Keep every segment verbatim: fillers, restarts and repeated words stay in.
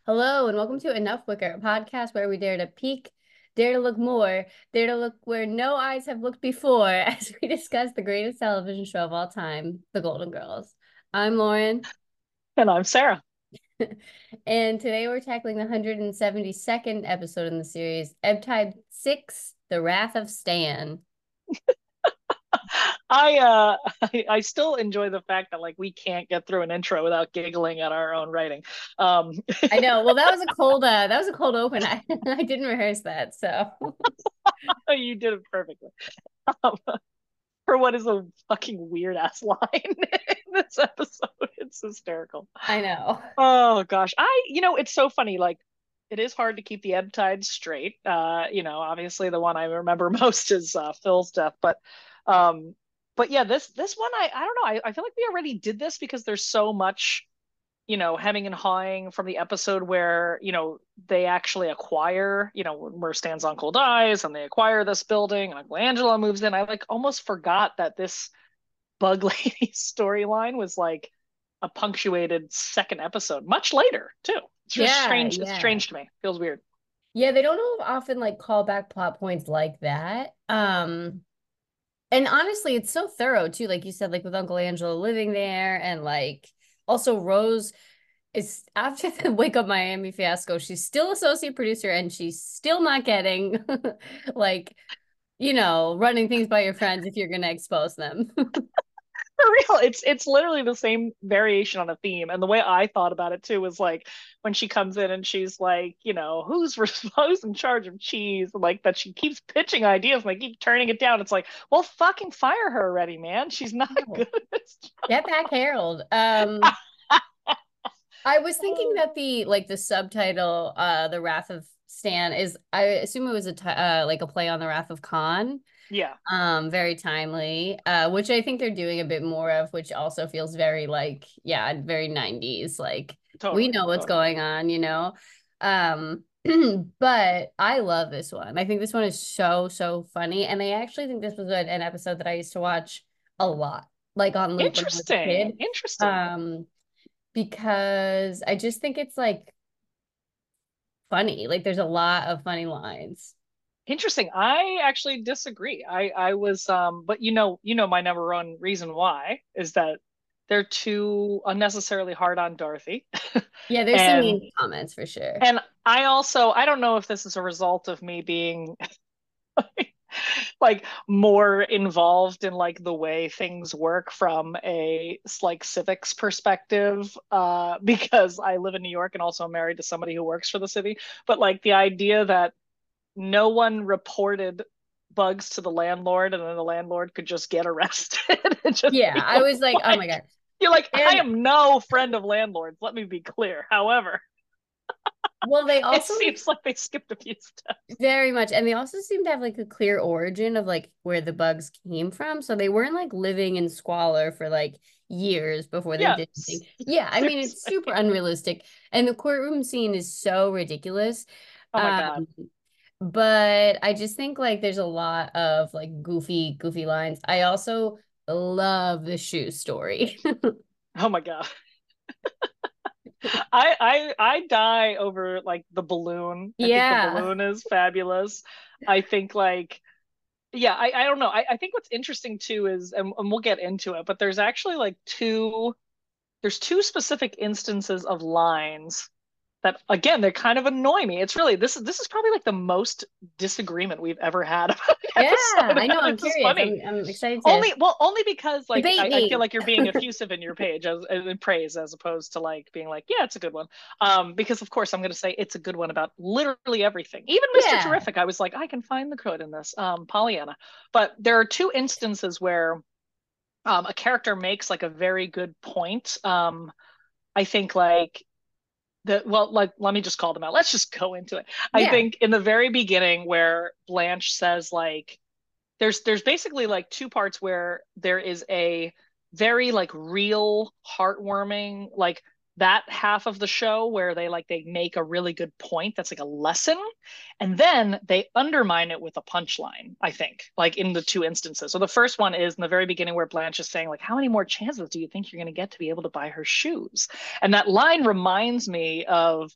Hello, and welcome to Enough Wicker, a podcast where we dare to peek, dare to look more, dare to look where no eyes have looked before as we discuss the greatest television show of all time, The Golden Girls. I'm Lauren, And I'm Sarah. and today we're tackling the one hundred seventy-second episode in the series, Ebb Tide six, The Wrath of Stan. I uh I, I still enjoy the fact that like we can't get through an intro without giggling at our own writing. Um I know. Well, that was a cold uh that was a cold open. I I didn't rehearse that, so you did it perfectly. Um, for what is a fucking weird ass line in this episode. It's hysterical. I know. Oh gosh. I you know, it's so funny. Like it is hard to keep the ebb tide straight. Uh, you know, obviously the one I remember most is uh, Phil's death, but um but yeah, this this one I I don't know. I, I feel like we already did this because there's so much you know, hemming and hawing from the episode where, you know, they actually acquire, you know, where Stan's uncle dies and they acquire this building and Uncle Angela moves in. I like almost forgot that this Bug Lady storyline was like a punctuated second episode, much later too. It's just Yeah, strange. It's yeah. strange to me. Feels weird. Yeah, they don't often like call back plot points like that. Um, and honestly, it's so thorough too, like you said, like with Uncle Angela living there, and like also Rose is after the Wake Up Miami fiasco, she's still associate producer and she's still not getting like, you know, running things by your friends if you're gonna expose them. For real, it's it's literally the same variation on a theme. And the way I thought about it too was like when she comes in and she's like, you know, who's who's in charge of cheese? Like that she keeps pitching ideas and they keep turning it down. It's like, well, fucking fire her already, man. She's not good No. at this Get back, Harold. job. Um, I was thinking that the like the subtitle, uh, "The Wrath of Stan" is, I assume it was a t uh, like a play on the Wrath of Khan. Yeah, Um, very timely, uh, which I think they're doing a bit more of, which also feels very like, yeah, very nineties. Like we totally, know what's totally. going on, you know. Um, but I love this one. I think this one is so, so funny. And I actually think this was an an episode that I used to watch a lot, like on loop when I was a Interesting. kid. Interesting. Um, because I just think it's like funny. Like there's a lot of funny lines. Interesting. I actually disagree. I I was um but you know, you know my number one reason why is that they're too unnecessarily hard on Dorothy. Yeah, there's some And mean comments for sure. and I also I don't know if this is a result of me being like more involved in like the way things work from a like civics perspective uh because I live in New York and also I'm married to somebody who works for the city, but like the idea that no one reported bugs to the landlord and then the landlord could just get arrested and just Yeah, be I was like, oh my like God. you're like I And am no friend of landlords, let me be clear. However, well, they it also seems like they skipped a few steps. very much, and they also seem to have like a clear origin of like where the bugs came from. So they weren't like living in squalor for like years before they Yeah, did anything. Yeah, I mean, it's super seriously. unrealistic. And the courtroom scene is so ridiculous. Oh my Um, god. but I just think like there's a lot of like goofy, goofy lines. I also love the shoe story. Oh my god. I I I die over like the balloon. I think the Yeah. balloon is fabulous. I think like yeah, I, I don't know. I, I think what's interesting too is and, and we'll get into it, but there's actually like two there's two specific instances of lines that again they kind of annoy me. It's really this is this is probably like the most disagreement we've ever had about an Yeah, episode, I know. and I'm it's just curious. funny. I'm I'm excited to Only well, only because like debate I, I feel me. like you're being effusive in your page as, as in praise as opposed to like being like, yeah, it's a good one. Um, because of course I'm gonna say it's a good one about literally everything. Even Mister Yeah. Terrific, I was like, I can find the good in this. Um, Pollyanna. But there are two instances where um a character makes like a very good point. Um, I think like the well like let me just call them out, let's just go into it. I Yeah. think in the very beginning where Blanche says like there's there's basically like two parts where there is a very like real heartwarming like that half of the show where they like they make a really good point that's like a lesson, and then they undermine it with a punchline, I think, like in the two instances. So the first one is in the very beginning where Blanche is saying like how many more chances do you think you're going to get to be able to buy her shoes, and that line reminds me of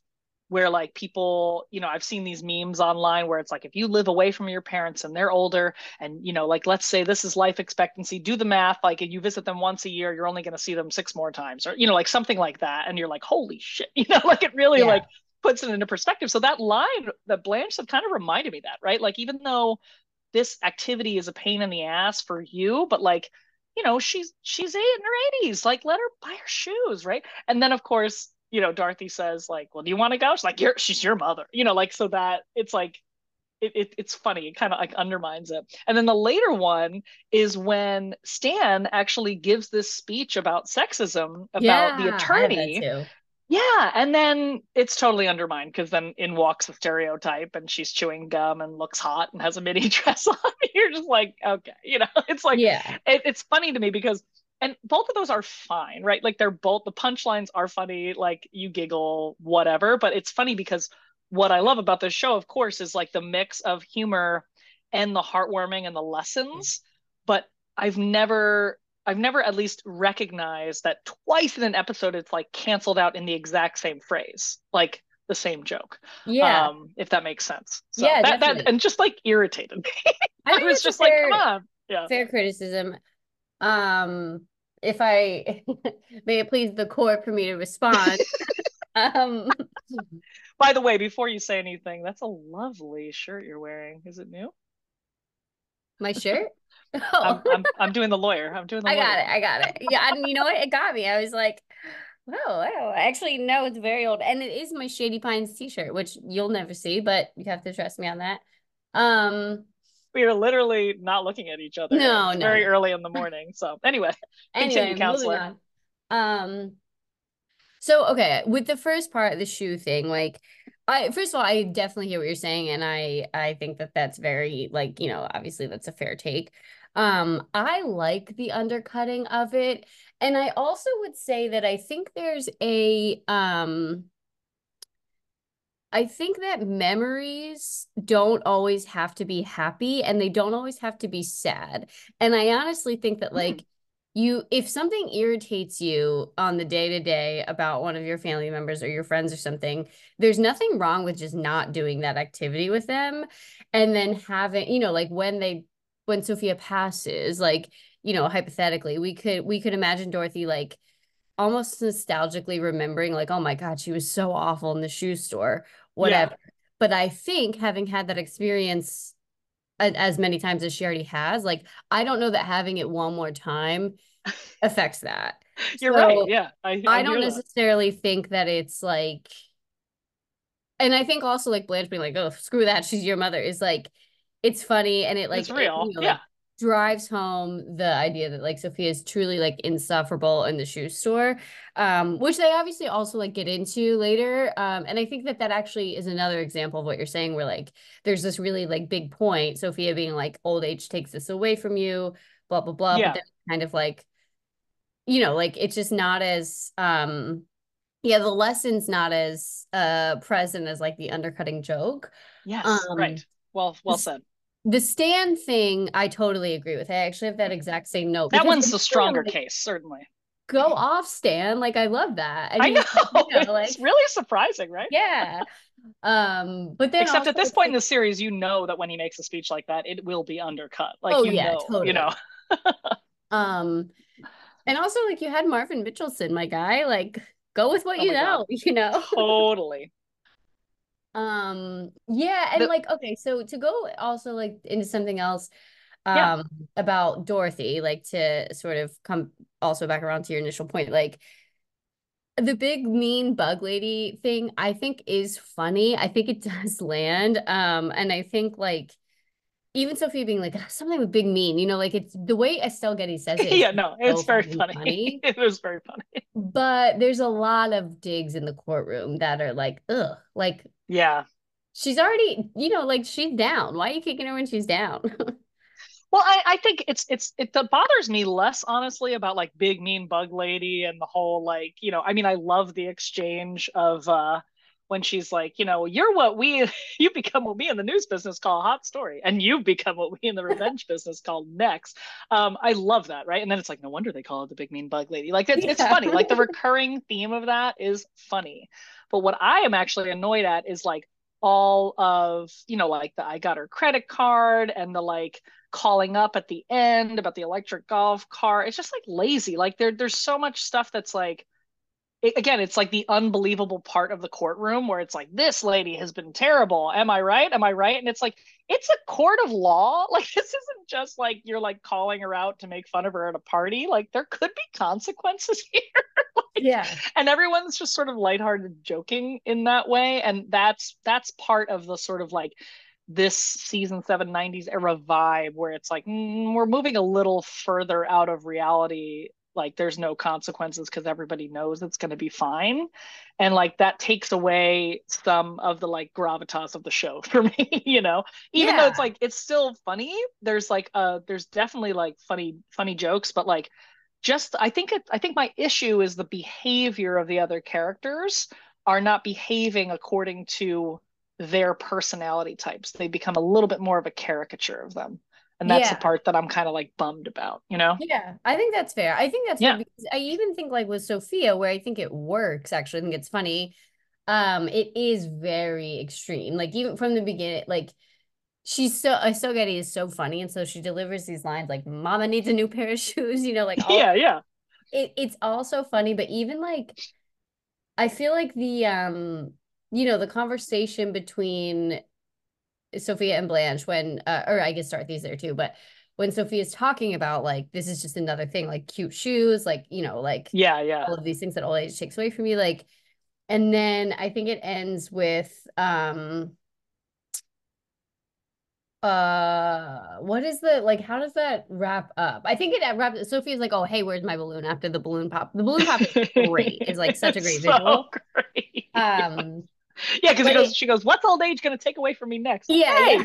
where like people, you know, I've seen these memes online where it's like if you live away from your parents and they're older and, you know, like let's say this is life expectancy, do the math, like and you visit them once a year, you're only going to see them six more times or, you know, like something like that. And you're like, holy shit, you know, like it really Yeah. like puts it into perspective. So that line that Blanche said kind of reminded me that, right? Like even though this activity is a pain in the ass for you, but like, you know, she's she's eight in her eighties. Like, let her buy her shoes, right? And then of course, you know, Dorothy says, like, well, do you want to go? She's like, you're she's your mother, you know, like so that it's like it, it it's funny. It kind of like undermines it. And then the later one is when Stan actually gives this speech about sexism about the Yeah, I have that attorney. too. Yeah, and then it's totally undermined because then in walks the stereotype and she's chewing gum and looks hot and has a mini dress on. You're just like, okay, you know, it's like Yeah. it, it's funny to me because and both of those are fine, right? Like they're both the punchlines are funny, like you giggle, whatever. But it's funny because what I love about this show, of course, is like the mix of humor and the heartwarming and the lessons. But I've never I've never at least recognized that twice in an episode it's like canceled out in the exact same phrase, like the same joke. Yeah. Um, if that makes sense. So Yeah, that that definitely. and just like irritated me. I I think was that's a just like, come fair on. Yeah. fair criticism. Um, if I may it please the court for me to respond. Um, By the way, before you say anything, that's a lovely shirt you're wearing. Is it new? my shirt? Oh, I'm I'm I'm doing the lawyer. I'm doing the I lawyer got it. one. I got it. Yeah, and you know what? It got me. I was like, wow, wow. Actually, no, it's very old. And it is my Shady Pines t-shirt, which you'll never see, but you have to trust me on that. Um, We are literally not looking at each other, and no, it's no, very no. early in the morning. So anyway, continue, Anyway, moving counselor. on. Um, So, okay, with the first part, the shoe thing, like, I first of all, I definitely hear what you're saying, and I I think that that's very like, you know, obviously that's a fair take. Um, I like the undercutting of it, and I also would say that I think there's a um I think that memories don't always have to be happy and they don't always have to be sad. And I honestly think that Hmm. like you if something irritates you on the day to day about one of your family members or your friends or something, there's nothing wrong with just not doing that activity with them and then having, you know, like when they when Sophia passes, like, you know, hypothetically, we could we could imagine Dorothy like almost nostalgically remembering like, oh my God, she was so awful in the shoe store, Yeah. whatever. But I think having had that experience as many times as she already has, like, I don't know that having it one more time affects that. You're right. So Yeah, I I I don't hear that. necessarily think that it's like, and I think also like Blanche being like, oh, screw that, she's your mother is like, it's funny and it like, It's it, real. you know, Yeah. like drives home the idea that like Sophia is truly like insufferable in the shoe store, um, which they obviously also like get into later. Um, and I think that that actually is another example of what you're saying, where like there's this really like big point, Sophia being like, old age takes this away from you, blah blah blah. But Yeah. then kind of like, you know, like it's just not as um yeah, the lesson's not as uh present as like the undercutting joke. Yes. Um Right. Well, well the, said. the Stan thing, I totally agree with. I actually have that exact same note That because one's the initially I'm stronger like, case, certainly. go off, Stan. Like I love that. I I mean, you know. know, It's like really surprising, right? yeah. Um, but then Except also at this it's point in like, the series, you know that when he makes a speech like that, it will be undercut. Like oh you yeah, know, you know. totally. Um, and also like you had Marvin Mitchelson, my guy. Like, go with what Oh you my God. know, you know? Totally. Um, yeah, and The like okay, so to go also like into something else yeah. um about Dorothy, like to sort of come also back around to your initial point, like the big mean bug lady thing, I think is funny. I think it does land. Um, and I think like even Sophia being like something with big mean, you know, like it's the way Estelle Getty says it is Yeah, no, so it's very fucking funny. funny. It was very funny. But there's a lot of digs in the courtroom that are like, ugh, like Yeah. she's already, you know, like she's down. Why are you kicking her when she's down? Well, I, I think it's it's it that bothers me less honestly about like big mean bug lady and the whole like, you know, I mean I love the exchange of uh when she's like, you know, you're what we, you become what we in the news business call a hot story, and you've become what we in the revenge business call next. Um, I love that, right? And then it's like, no wonder they call it the big mean bug lady. Like it's it's Yeah. funny. Like the recurring theme of that is funny. But what I am actually annoyed at is like all of, you know, like the I got her credit card and the like calling up at the end about the electric golf car. It's just like lazy. Like there there's so much stuff that's like it, again, it's like the unbelievable part of the courtroom where it's like, this lady has been terrible. Am I right? Am I right? And it's like, it's a court of law. Like, this isn't just like you're like calling her out to make fun of her at a party. Like, there could be consequences here. Like, Yeah. and everyone's just sort of lighthearted joking in that way. And that's that's part of the sort of like this season seven nineties era vibe where it's like mm, we're moving a little further out of reality, like there's no consequences because everybody knows it's going to be fine, and like that takes away some of the like gravitas of the show for me. You know, even though it's Yeah. like it's still funny, there's like uh there's definitely like funny funny jokes, but like just I think it I think my issue is the behavior of the other characters are not behaving according to their personality types. They become a little bit more of a caricature of them. And that's the Yeah. part that I'm kind of like bummed about, you know? Yeah, I think that's fair. I think that's fair Yeah. because I even think like with Sophia, where I think it works, actually, I think it's funny. Um, it is very extreme. Like even from the beginning, like she's so I still get it is so funny. And so she delivers these lines like Mama needs a new pair of shoes, you know, like all Yeah, yeah. it, it's all so funny, but even like I feel like the um, you know, the conversation between Sophia and Blanche when uh, or I guess Dorothy's there too, but when Sophia's talking about like this is just another thing, like cute shoes, like you know, like Yeah, yeah. all of these things that old age takes away from you, like, and then I think it ends with um uh what is the like how does that wrap up? I think it wraps Sophia's like, oh hey, where's my balloon after the balloon pop? The balloon pop is great. It's like such a great It's so visual. great. Um, Yeah, because it but goes, it she goes, what's old age going to take away from me next? Like, yeah, yeah. hey.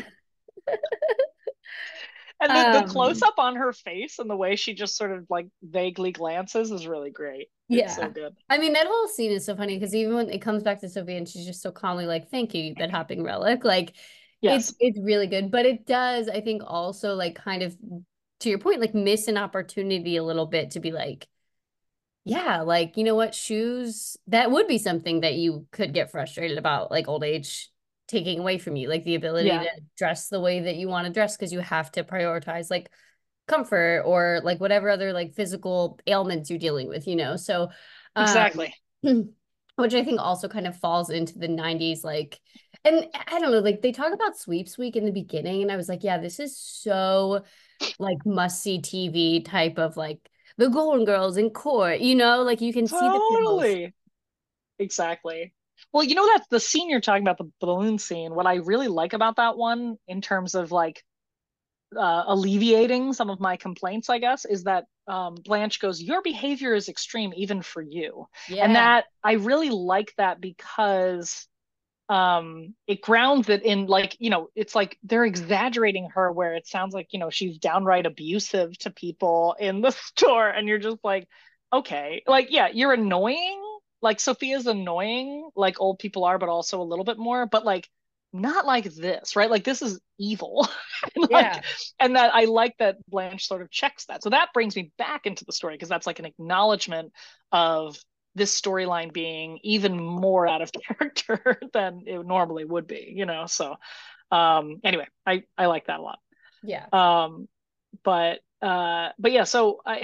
And the, the close Um, up on her face and the way she just sort of like vaguely glances is really great. It's so Yeah. good. I mean, that whole scene is so funny because even when it comes back to Sophie and she's just so calmly like, thank you, that hopping relic. Like it's Yes. it's really good. But it does, I think, also like kind of to your point, like miss an opportunity a little bit to be like, yeah, like, you know what, shoes, that would be something that you could get frustrated about, like old age taking away from you, like the ability Yeah, to dress the way that you want to dress because you have to prioritize like comfort or like whatever other like physical ailments you're dealing with, you know? So, um, exactly. which I think also kind of falls into the nineties, like, and I don't know, like they talk about sweeps week in the beginning, and I was like, yeah, this is so like must see T V type of like the Golden Girls in court, you know, like you can see the parallels. Totally. Exactly. Well, you know that the scene you're talking about, the balloon scene, what I really like about that one in terms of like uh, alleviating some of my complaints, I guess, is that um, Blanche goes, your behavior is extreme even for you. And Yeah. that I really like that because um it grounds it in like, you know, it's like they're exaggerating her where it sounds like, you know, she's downright abusive to people in the store, and you're just like, okay, like yeah, you're annoying, like Sophia's annoying like old people are, but also a little bit more, but like not like this, right? Like this is evil. And like, Yeah. and that I like that Blanche sort of checks that, so that brings me back into the story because that's like an acknowledgement of this storyline being even more out of character than it normally would be, you know. So um anyway, I I like that a lot. Yeah. Um but uh but yeah, so I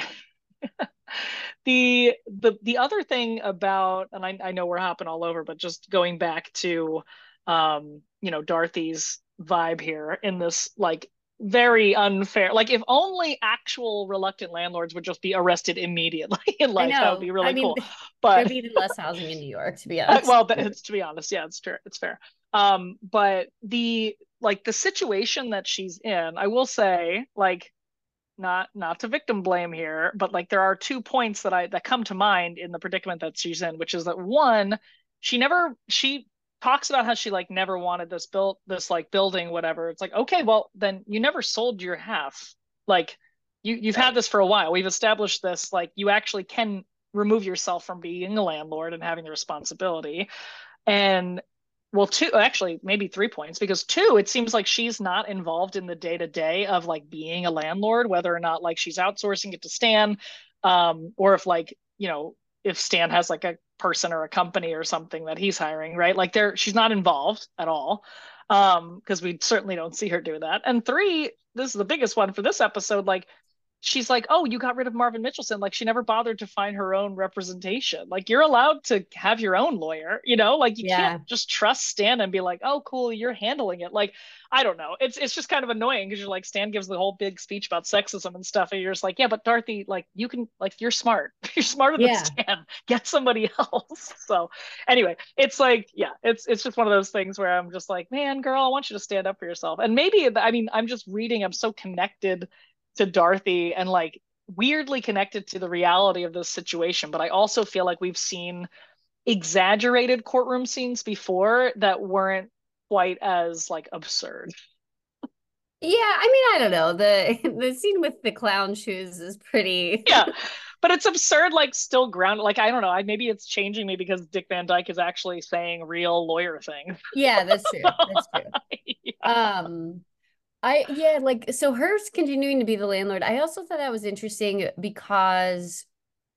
the the the other thing about, and I, I know we're hopping all over, but just going back to um you know, Dorothy's vibe here in this like very unfair, like if only actual reluctant landlords would just be arrested immediately in I life, that would be know. I really mean, cool. But there'd be even less housing in New York, to be uh, honest. well, it's, to be honest, yeah, it's fair. It's fair. Um, but the like the situation that she's in, I will say, like, not not to victim blame here, but like there are two points that I that come to mind in the predicament that she's in, which is that one, she never she talks about how she like never wanted this built this like building, whatever. It's like, okay, well, then you never sold your half. Like you you've had Right. this for a while. We've established this, like you actually can remove yourself from being a landlord and having the responsibility. And well, two, actually, maybe three points, because two, it seems like she's not involved in the day to day of like being a landlord, whether or not like she's outsourcing it to Stan, um, or if like, you know, if Stan has like a person or a company or something that he's hiring, right? Like there, she's not involved at all. Um, because we certainly don't see her do that. And three, this is the biggest one for this episode, like she's like, "Oh, you got rid of Marvin Mitchelson." Like she never bothered to find her own representation. Like you're allowed to have your own lawyer, you know? Like you can't Yeah. just trust Stan and be like, "Oh, cool, you're handling it." Like I don't know. It's it's just kind of annoying because you're like Stan gives the whole big speech about sexism and stuff, and you're just like, "Yeah, but Dorothy, like you can like you're smart. You're smarter than Yeah. Stan. Get somebody else." So anyway, it's like, yeah, it's it's just one of those things where I'm just like, "Man, girl, I want you to stand up for yourself." And maybe I mean, I'm just reading, I'm so connected to Dorothy and like weirdly connected to the reality of this situation, but I also feel like we've seen exaggerated courtroom scenes before that weren't quite as like absurd. Yeah, I mean, I don't know. The the scene with the clown shoes is pretty. Yeah. But it's absurd, like still grounded. Like, I don't know. I, maybe it's changing me because Dick Van Dyke is actually saying real lawyer things. Yeah, that's true. That's true. Yeah. Um, I yeah, like so hers continuing to be the landlord. I also thought that was interesting because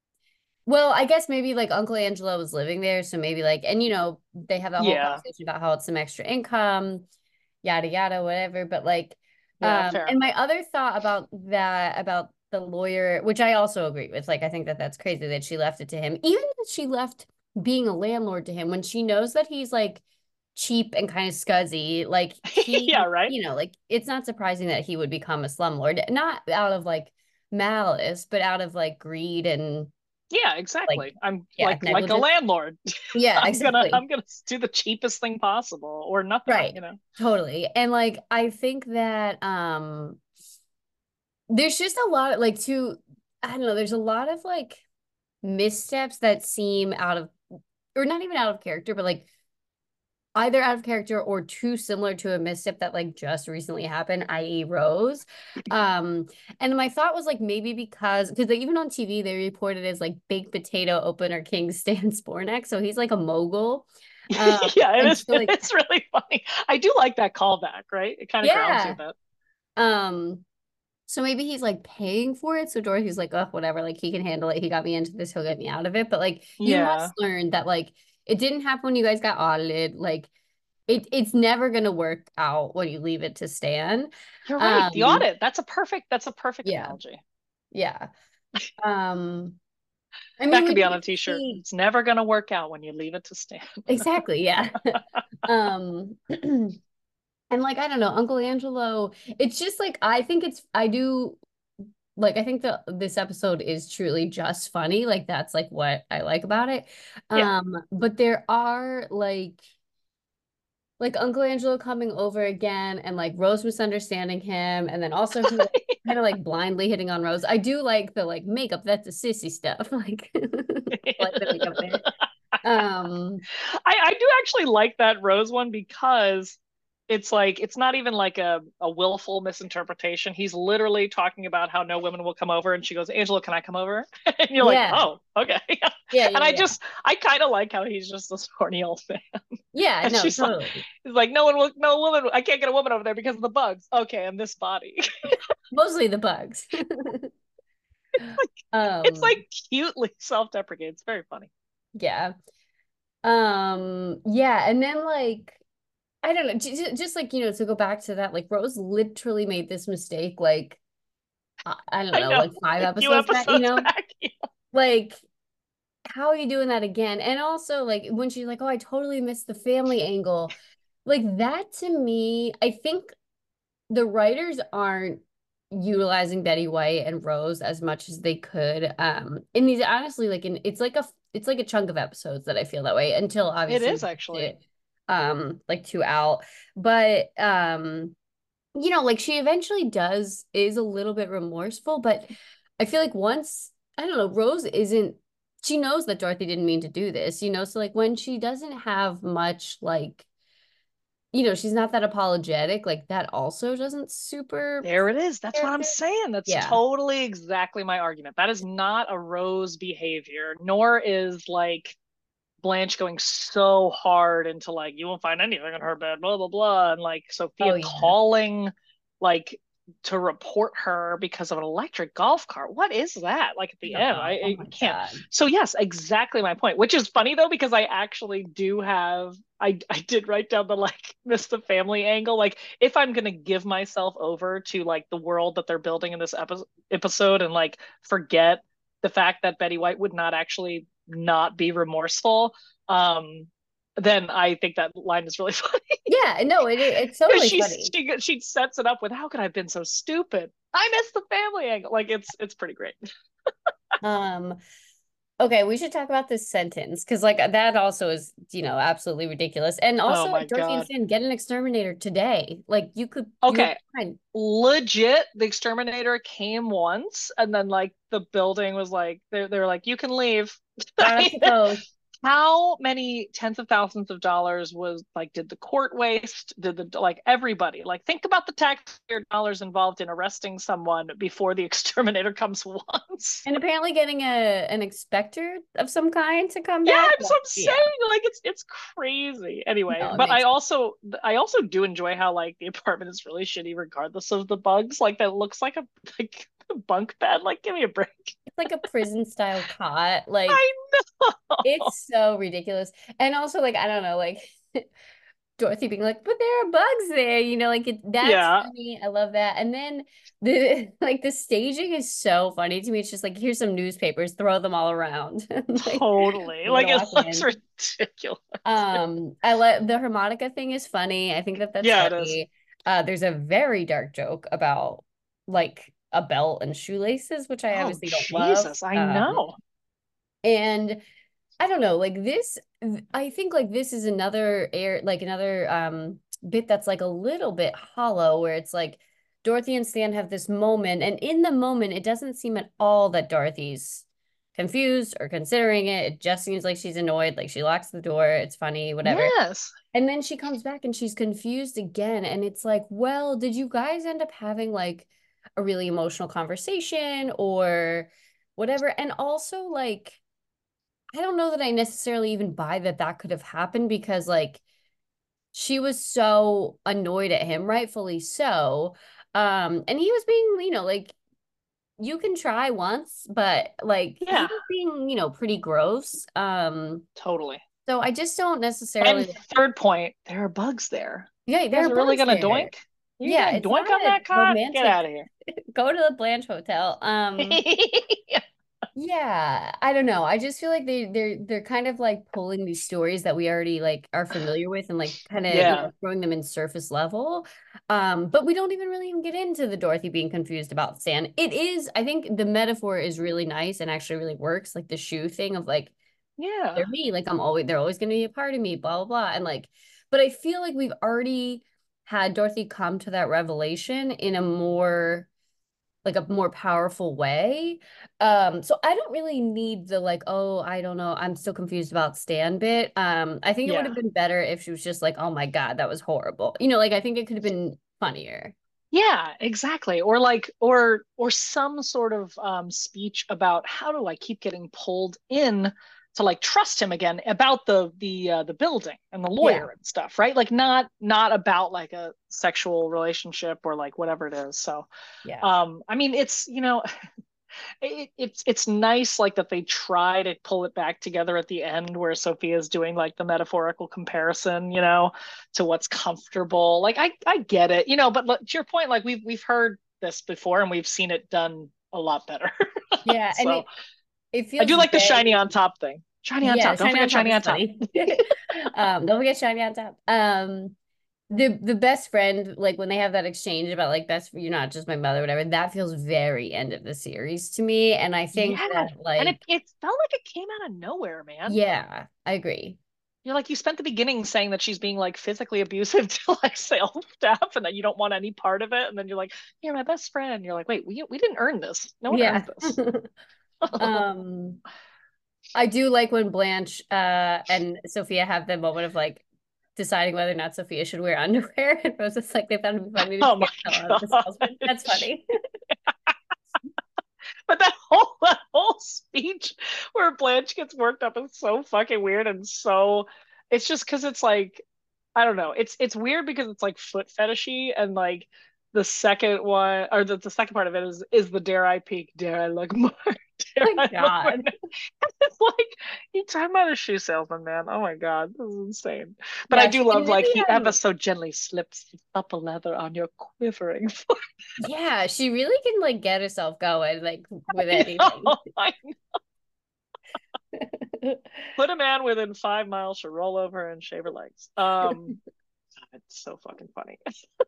well, I guess maybe like Uncle Angelo was living there, so maybe like and you know, they have that whole Yeah. conversation about how it's some extra income, yada yada, whatever. But like Yeah. um Fair. and my other thought about that about the lawyer, which I also agree with, like I think that that's crazy that she left it to him. Even that she left being a landlord to him when she knows that he's like cheap and kind of scuzzy. Like Yeah. he, Right. you know, like it's not surprising that he would become a slumlord, not out of like malice, but out of like greed and Yeah. like, Exactly. I'm yeah, like like a negligence. landlord. Yeah, I'm gonna exactly. I'm gonna do the cheapest thing possible or nothing. Right. You know. Totally. And like I think that um there's just a lot of like to I don't know, there's a lot of like missteps that seem out of or not even out of character, but like either out of character or too similar to a misstep that like just recently happened, i e. Rose. Um, and my thought was like maybe because because like, even on T V they reported as like baked potato opener king Stan Spornak, so he's like a mogul. Um, Yeah. It and is. so like It's really funny. I do like that callback. Right. It kind of grounds you a yeah. bit. Um, so maybe he's like paying for it. So Dorothy's like, oh, whatever, like he can handle it. He got me into this, he'll get me out of it. But like you Yeah. must learn that like it didn't happen when you guys got audited. Like it it's never gonna work out when you leave it to Stan. You're right. The Um, audit. That's a perfect. That's a perfect yeah, analogy. yeah. Um, I mean, That we could be do on a get to t-shirt. see It's never going to work out when you leave it to Stan. exactly, yeah. Um, and like I don't know, Uncle Angelo, it's just like I think it's I do like I think that this episode is truly just funny. Like that's like what I like about it. Yeah. Um, but there are like like Uncle Angelo coming over again and like Rose misunderstanding him and then also he like, kind of like blindly hitting on Rose. I do like the like makeup, that's a sissy stuff. Like like the makeup there. Um I, I do actually like that Rose one because it's like it's not even like a, a willful misinterpretation. He's literally talking about how no women will come over, and she goes, "Angela, can I come over?" And you're like, yeah. "Oh, okay." Yeah, And yeah, I yeah. just I kind of like how he's just this horny old man, Yeah, and no, she's like, totally. he's like, "No one will, no woman. I can't get a woman over there because of the bugs." Okay, and this body. Mostly the bugs. It's Um like cutely self-deprecating. It's very funny. yeah. Um yeah, and then like I don't know, just, just like, you know, to go back to that, like Rose literally made this mistake like I, I don't I know, know. like five A few episodes back, you episodes know? back. Like how are you doing that again? And also like when she's like, "Oh, I totally missed the family angle." Like that to me, I think the writers aren't utilizing Betty White and Rose as much as they could. Um, in these honestly, like in it's like a it's like a chunk of episodes that I feel that way until It obviously is actually. it um like two out. But um, you know, like she eventually does is a little bit remorseful, but I feel like once I don't know, Rose isn't she knows that Dorothy didn't mean to do this, you know, so like when she doesn't have much like you know, she's not that apologetic, like that also doesn't super There it is. That's what I'm character. saying. That's Yeah. totally exactly my argument. That is not a Rose behavior, nor is like Blanche going so hard into like, you won't find anything in her bed, blah blah blah, and like Oh Sophia yeah. calling like to report her because of an electric golf cart. What is that? Like at the Shut end, I, up. Oh I my can't. God. So yes, exactly my point. Which is funny though, because I actually do have. I, I did write down the like miss the family angle. Like if I'm gonna give myself over to like the world that they're building in this epi- episode and like forget the fact that Betty White would not actually not be remorseful, um, then I think that line is really funny Yeah, no, it it's because totally she funny. she she sets it up with how could I have been so stupid? I missed the family angle. Like it's it's pretty great. Um, okay, we should talk about this sentence because like that also is, you know, absolutely ridiculous. And Oh also my like Dorothy and god. Stan get an exterminator today. Like you could you have Okay, fine. legit, the exterminator came once, and then like the building was like they they were like you can leave. Got off the coast. How many tens of thousands of dollars was like did the court waste, did the like everybody, like think about the taxpayer dollars involved in arresting someone before the exterminator comes once. And apparently getting a an inspector of some kind to come Yeah, back. that's what I'm Yeah. saying, like it's it's crazy anyway. No, it But I makes also I also do enjoy how like the apartment is really shitty regardless of the bugs, like that looks like a like a bunk bed, like give me a break. it's like a prison style cot. Like I know. it's so ridiculous. And also like I don't know, like Dorothy being like, but there are bugs there, you know, like it that's Yeah, funny. I love that. And then the like the staging is so funny to me. It's just like here's some newspapers, throw them all around. Like totally, we're like gonna it walk looks in. ridiculous. Um, I let the harmonica thing is funny. I think that that's Yeah, it is. funny. Uh, there's a very dark joke about like a belt and shoelaces, which I Oh obviously don't love. Jesus, I Um, know. and I don't know, like this, I think like this is another air, like another um bit that's like a little bit hollow where it's like Dorothy and Stan have this moment, and in the moment, it doesn't seem at all that Dorothy's confused or considering it. It just seems like she's annoyed, like she locks the door, it's funny, whatever. Yes. And then she comes back and she's confused again. And it's like, well, did you guys end up having like a really emotional conversation or whatever? And also, like, I don't know that I necessarily even buy that that could have happened because like she was so annoyed at him, rightfully so. Um, and he was being, you know, like you can try once, but like he Yeah, was being, you know, pretty gross. Um, totally. so I just don't necessarily, And third point, there are bugs there. yeah, You there guys are are really bugs gonna there. doink? You're Yeah, gonna it's not doink on a that cot? Get romantic out of here. go to the Blanche Hotel. Um, yeah, I don't know. I just feel like they they're they're kind of like pulling these stories that we already like are familiar with and like kind of, you Yeah. know, throwing them in surface level. Um, but we don't even really even get into the Dorothy being confused about Stan. It is, I think the metaphor is really nice and actually really works, like the shoe thing of like Yeah. they're me, like I'm always they're always gonna be a part of me, blah blah blah. And like, but I feel like we've already had Dorothy come to that revelation in a more like a more powerful way. Um, so I don't really need the like, oh, I don't know, I'm still confused about Stan bit. Um, I think it would Yeah. have been better if she was just like, oh my God, that was horrible. You know, like I think it could have been funnier. Yeah, exactly. Or like or or some sort of um speech about how do I keep getting pulled in to like trust him again about the the uh, the building and the Yeah. lawyer and stuff, right? Like not not about like a sexual relationship or like whatever it is. So Yeah. um I mean it's you know it, it's it's nice like that they try to pull it back together at the end where Sophia's doing like the metaphorical comparison, you know, to what's comfortable. Like I I get it, you know, but to your point, like we've we've heard this before and we've seen it done a lot better. Yeah. And So it it I feels do like the shiny very on top thing. Shiny on yeah, top. Don't shiny on forget top shiny is on top. funny. Um, don't forget shiny on top. Um the the best friend, like when they have that exchange about like best you're not just my mother, whatever, that feels very end of the series to me. And I think Yeah. that And it, like, it felt like it came out of nowhere, man. yeah, I agree. You're like, you spent the beginning saying that she's being like physically abusive to like sales staff and that you don't want any part of it. And then you're like, you're my best friend. You're like, wait, we, we didn't earn this. No one earned Yeah. this. Um, I do like when Blanche uh and Sophia have the moment of like deciding whether or not Sophia should wear underwear. And Rose is like, they found it funny to Oh see my it fell out of the salesman. That's gosh. funny. But that whole that whole speech where Blanche gets worked up is so fucking weird and so it's just because it's like I don't know. It's it's weird because it's like foot fetishy and like the second one or the, the second part of it is is the dare I peek, dare I look more, dare Oh my I look more. God. It's like you talking about a shoe salesman, man. Oh my God, this is insane. But I Yeah, do she can love like really he ever um so gently slips up a leather on your quivering foot. yeah, she really can like get herself going like with I anything. know, I put a man within five miles should roll over and shave her legs. Um, it's so fucking funny.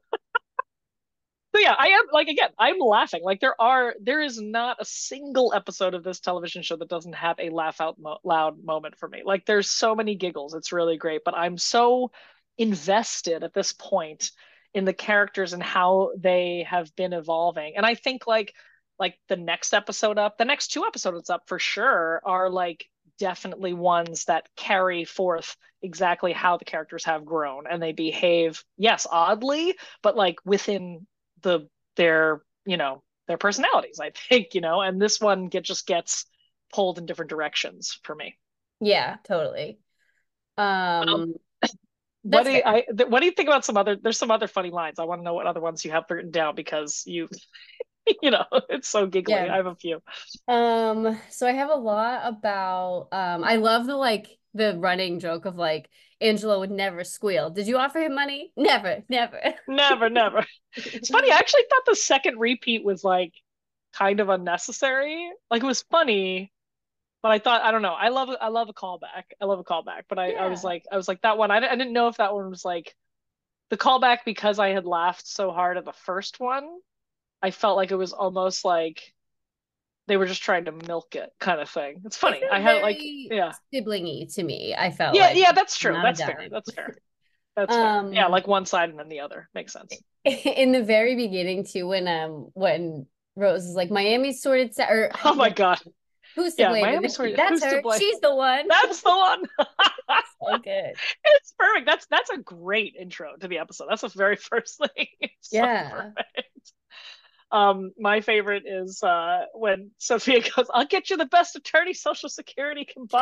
So yeah, I am like again, I'm laughing. Like there are there is not a single episode of this television show that doesn't have a laugh out mo- loud moment for me. Like there's so many giggles. It's really great, but I'm so invested at this point in the characters and how they have been evolving. And I think like like the next episode up, the next two episodes up for sure are like definitely ones that carry forth exactly how the characters have grown and they behave yes oddly but like within the their you know their personalities I think you know and this one get just gets pulled in different directions for me. Yeah, totally. um Um, what that's do you, fair. I what do you think about some other there's some other funny lines. I want to know what other ones you have written down because you you know it's so giggly. Yeah. I have a few. Um, so I have a lot about um I love the like the running joke of like Angela would never squeal. Did you offer him money? Never, never. Never, never. It's funny. I actually thought the second repeat was like kind of unnecessary. Like it was funny, but I thought I don't know. I love I love a callback. I love a callback. But I, I was Yeah. like I was like that one. I, I didn't know if that one was like the callback because I had laughed so hard at the first one. I felt like it was almost like they were just trying to milk it kind of thing. It's It funny. I felt had like very yeah. siblingy to me, I felt Yeah, like. yeah, that's true. Not a That's fair. dime. That's fair. That's fair. Yeah, Um like one side and then the other. Makes sense. in the very beginning too, when um when Rose is like Miami's sorted set or Oh my what God. who's to Yeah, blame? And Miami then she, story. that's Who's to her. blame? She's the one. That's the one. So good. It's perfect. That's that's a great intro to the episode. That's the very first thing. It's so Yeah. perfect. Um, my favorite is uh when Sophia goes, "I'll get you the best attorney Social Security can buy."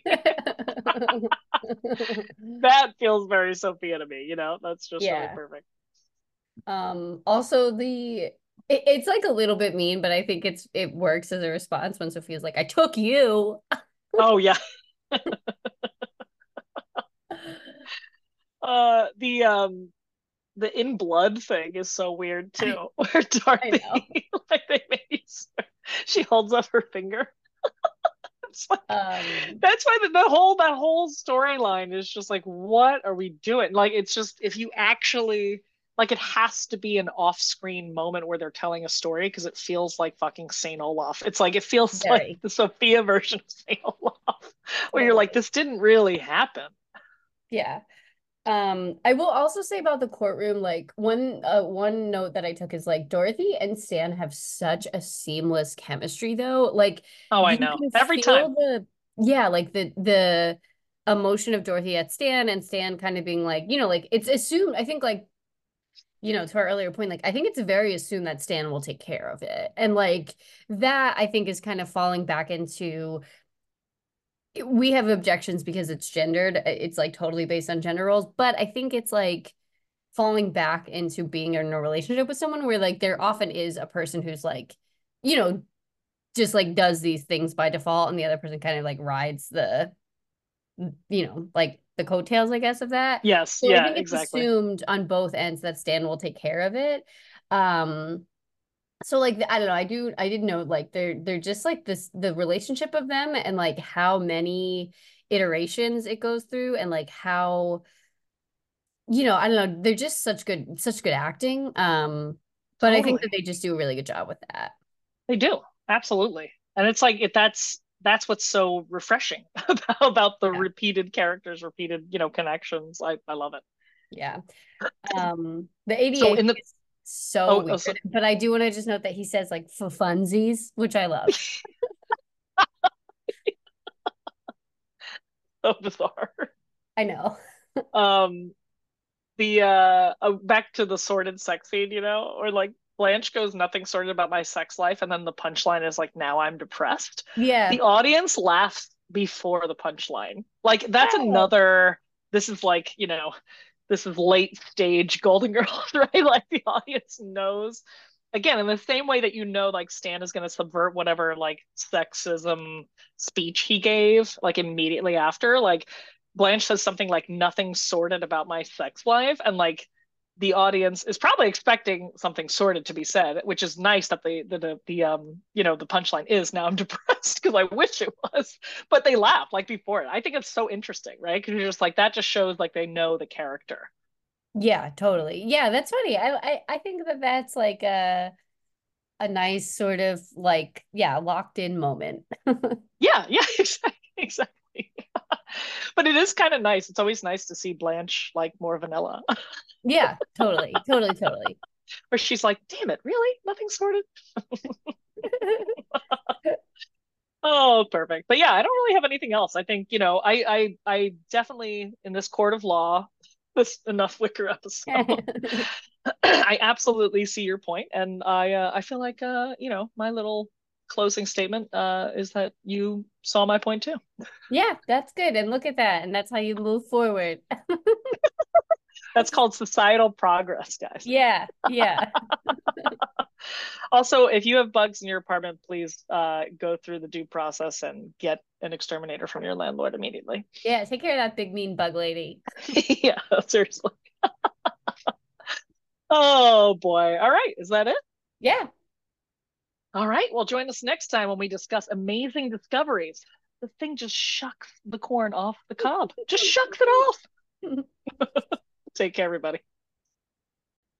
That feels very Sophia to me. You know, that's just really Yeah. perfect. Um, also the it, it's like a little bit mean, but I think it's it works as a response when Sophia's like, I took you. Oh yeah. Uh, the um the in blood thing is so weird I, too. Where I know. Dorothy, like they made, she holds up her finger. It's like Um, that's why the, the whole that whole storyline is just like, what are we doing? Like, it's just if you actually like, it has to be an off-screen moment where they're telling a story because it feels like fucking Saint Olaf. It's like it feels like very the Sophia version of Saint Olaf, where you're like, totally. this didn't really happen. Yeah. Um, I will also say about the courtroom, like one uh, one note that I took is like Dorothy and Stan have such a seamless chemistry though. Like Oh, I you know. can Every feel time. the yeah, like the the emotion of Dorothy at Stan and Stan kind of being like, you know, like it's assumed, I think like, you know, to our earlier point, like I think it's very assumed that Stan will take care of it. And like that I think is kind of falling back into we have objections because it's gendered. It's like totally based on gender roles, but I think it's like falling back into being in a relationship with someone where like there often is a person who's like, you know, just like does these things by default and the other person kind of like rides the, you know, like the coattails, I guess, of that. Yes, So I yeah, think it's exactly. assumed on both ends that Stan will take care of it. Um, so like I don't know, I do I did know like they're they're just like this the relationship of them and like how many iterations it goes through and like how you know, I don't know, they're just such good such good acting. Um, but I think Totally. that they just do a really good job with that. They do. Absolutely. And it's like it that's that's what's so refreshing about, about the Yeah. repeated characters, repeated, you know, connections. I I love it. Yeah. Um, the So A D A in the is so oh, oh so, weird, but I do want to just note that he says like for funsies, which I love. so bizarre. I know. Um the uh, uh back to the sordid sex scene, you know, or like Blanche goes, nothing sorted about my sex life, and then the punchline is like, now I'm depressed. Yeah. The audience laughs before the punchline. Like that's Yeah. another, this is like, you know, this is late stage Golden Girls, right? Like the audience knows. Again, in the same way that you know, like Stan is going to subvert whatever like sexism speech he gave, like immediately after, like Blanche says something like nothing sorted about my sex life, and like the audience is probably expecting something sorted to be said, which is nice that the the the, the um you know the punchline is now I'm depressed because I wish it was, but they laugh like before it. I think it's so interesting, right? Because you're just like that just shows like they know the character. Yeah, totally. Yeah, that's funny. I, I I think that that's like a a nice sort of like yeah, locked in moment. Yeah, yeah, exactly, exactly. But it is kind of nice. It's always nice to see Blanche like more vanilla, Yeah, totally. Totally, totally. where she's like, "Damn it, really? Nothing sorted." Oh, perfect. But yeah, I don't really have anything else. I think, you know, I I I definitely in this court of law, this enough Wicker episode. I absolutely see your point, and I uh, I feel like uh, you know, my little closing statement uh is that you saw my point too. Yeah, that's good. And look at that. And that's how you move forward. That's called societal progress, guys. Yeah, yeah. Also, if you have bugs in your apartment, please uh, go through the due process and get an exterminator from your landlord immediately. Yeah, take care of that big mean bug lady. Yeah, seriously. Oh boy. All right. Is that it? Yeah. All right. Well, join us next time when we discuss amazing discoveries. The thing just shucks the corn off the cob, just shucks it off. Take care, everybody.